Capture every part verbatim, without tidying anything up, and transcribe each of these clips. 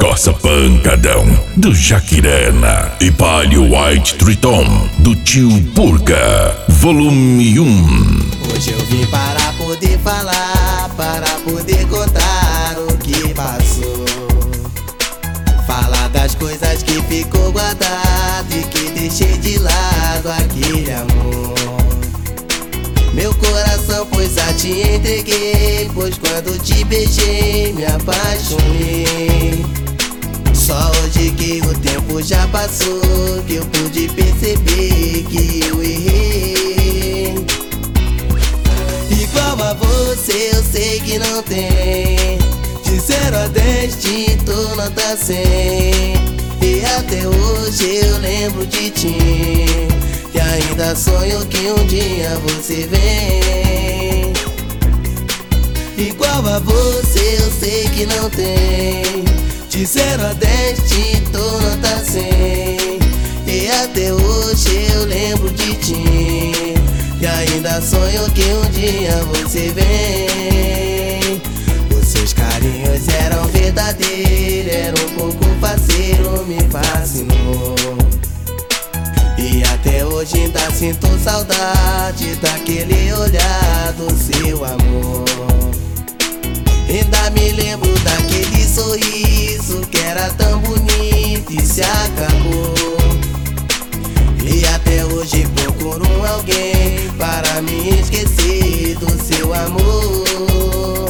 Coça Pancadão, do Jaquirana. E Palio White Triton, do Tio Purga, volume um. Hoje eu vim para poder falar, para poder contar o que passou. Falar das coisas que ficou guardado e que deixei de lado aquele amor. Meu coração, pois a te entreguei, pois quando te beijei me apaixonei. Só hoje que o tempo já passou, que eu pude perceber que eu errei. Igual a você eu sei que não tem, de zero a dez te dou nota cem. E até hoje eu lembro de ti, e ainda sonho que um dia você vem. Igual a você eu sei que não tem, de zero a dez te dou nota cem. E até hoje eu lembro de ti, e ainda sonho que um dia você vem. Os seus carinhos eram verdadeiros, era um pouco parceiro, me fascinou. E até hoje ainda sinto saudade daquele olhar do seu amor. Ainda me lembro daquele sorriso que era tão bonito e se acabou. E até hoje procuro alguém para me esquecer do seu amor.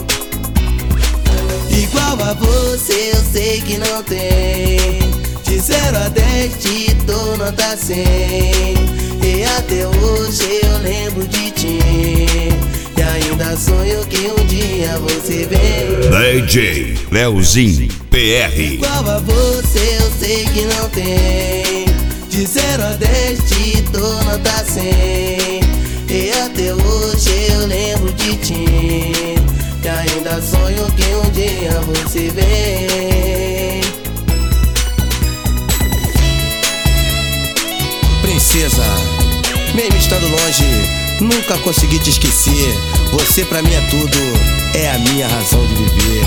Igual a você eu sei que não tem, de zero a dez te dou nota cem. E até hoje eu lembro de ti, e ainda sonho que um dia você vem. D J Leozinho P R. Igual a você eu sei que não tem, de zero a dez te dou nota cem. E até hoje eu lembro de ti, e ainda sonho que um dia você vem. Princesa, mesmo estando longe, nunca consegui te esquecer. Você pra mim é tudo, é a minha razão de viver.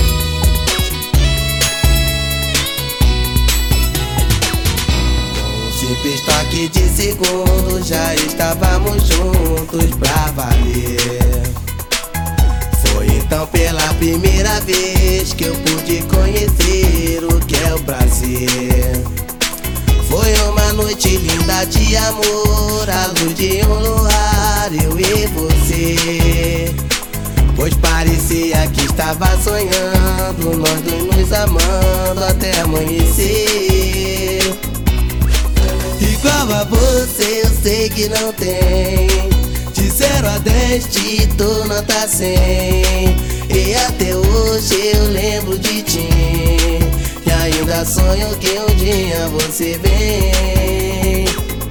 Simples toque de segundo, já estávamos juntos pra valer. Foi então pela primeira vez que eu pude conhecer o que é o prazer. Foi uma noite linda de amor, à luz de um luar, eu e você. Pois parecia que estava sonhando, nós dois nos amando até amanhecer. Igual a você eu sei que não tem, de zero a dez te dou nota cem. E até hoje eu lembro de ti, e ainda sonho que um dia você vem.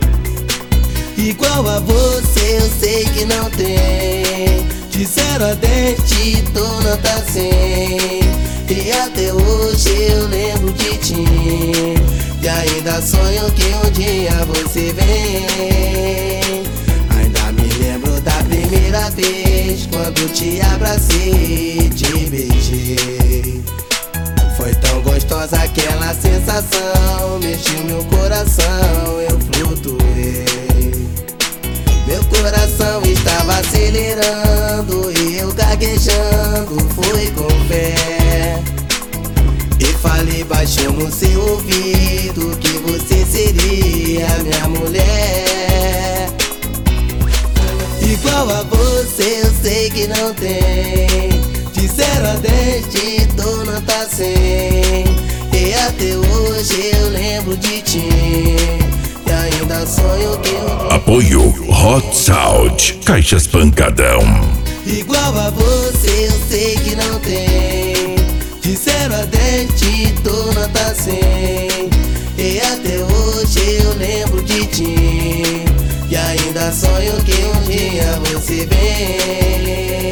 Igual a você eu sei que não tem, de zero a dez te dou nota cem. E até hoje eu lembro de ti, e ainda sonho que um dia você vem. Ainda me lembro da primeira vez, quando te abracei e te beijei. Foi tão gostosa aquela sensação, mexeu meu coração, eu flutuei. Meu coração estava acelerando e eu gaguejando, fui com fé. E falei baixinho no seu ouvido que você seria minha mulher. Igual a você eu sei que não tem, de zero a dez te dou nota cem. E até hoje eu lembro de ti, e ainda sonho que eu... Apoio Hot Sound, Caixas Pancadão. Igual a você eu sei que não tem, de zero a dez te dou nota cem. E até hoje eu lembro de ti, e ainda sonho que um dia você vem.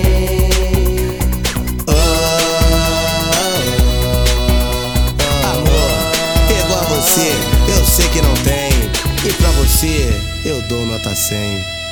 Oh, oh, oh. Amor, igual a você eu sei que não tem, e pra você eu dou nota cem.